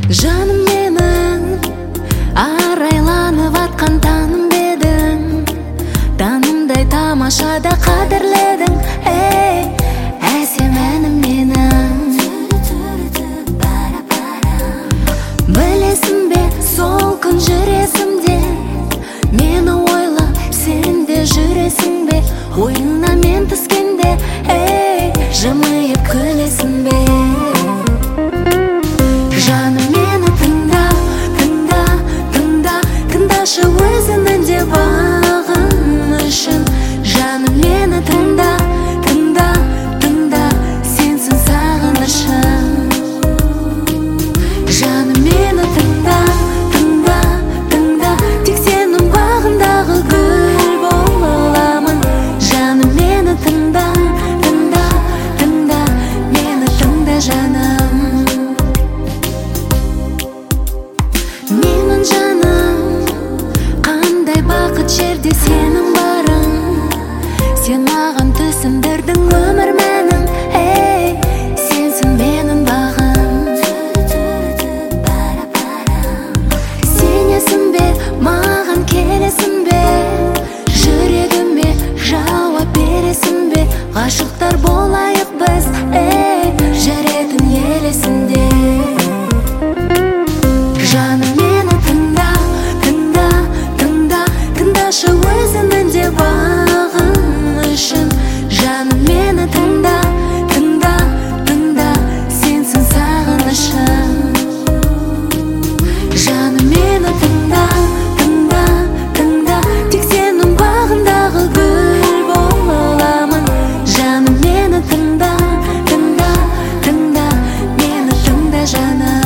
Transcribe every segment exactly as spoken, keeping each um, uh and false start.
Жаным менің арайланып атқан таным бедің, танымдай тамашада қадірледің. Эй, әсем әнім менің. Білесің бе, сол күн жүресімде, мені ойла, сен де жүресің бе? Ойыңна мен түскенде, эй, жымиып күлесің бе? Жаным мені тыңда, тыңда, тыңда, тыңдашы өзіңнің де бағым үшін. Жаным мені тыңда, тыңда, тыңда, сенсің сағынышым. Жаным мені тыңда, тыңда, тыңда, тек сенің бағындағы гүл боламын. Жаным мені тыңда, тыңда, тыңда, мені тыңда жаным. Менің жаным, қандай бақыт жерде сенің барың. Сен маған түсіндірдің өмір мәнін. Эй, сенсің менің бағым. Сенесің бе, маған келесің бе? Жүрегіме жауап бересің бе? Ғашықтар болайық біз, эй, жүретін елесінде. Жаным мені тыңда, тыңда, тыңда, тыңдашы өзіңнің де бағым үшін. Жаным мені тыңда, тыңда, тыңда, сенсің сағынышым. Жаным мені тыңда, тыңда, тыңда, тек сенің бағындағы гүл боламын. Жаным мені тыңда, тыңда, тыңда, мені тыңда жаным.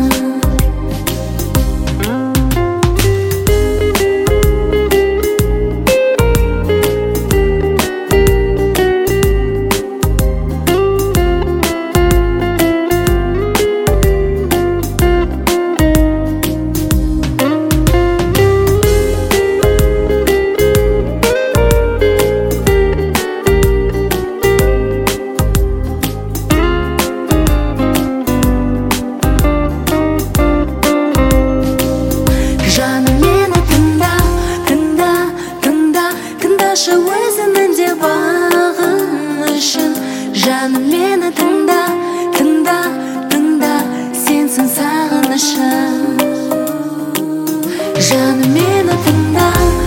Жаным мені тыңда, тыңда, тыңда, тыңдашы өзіңнің де бағым үшін. Жаным мені тыңда, тыңда, тыңда, сенсің сағынышым. Жаным мені тыңда.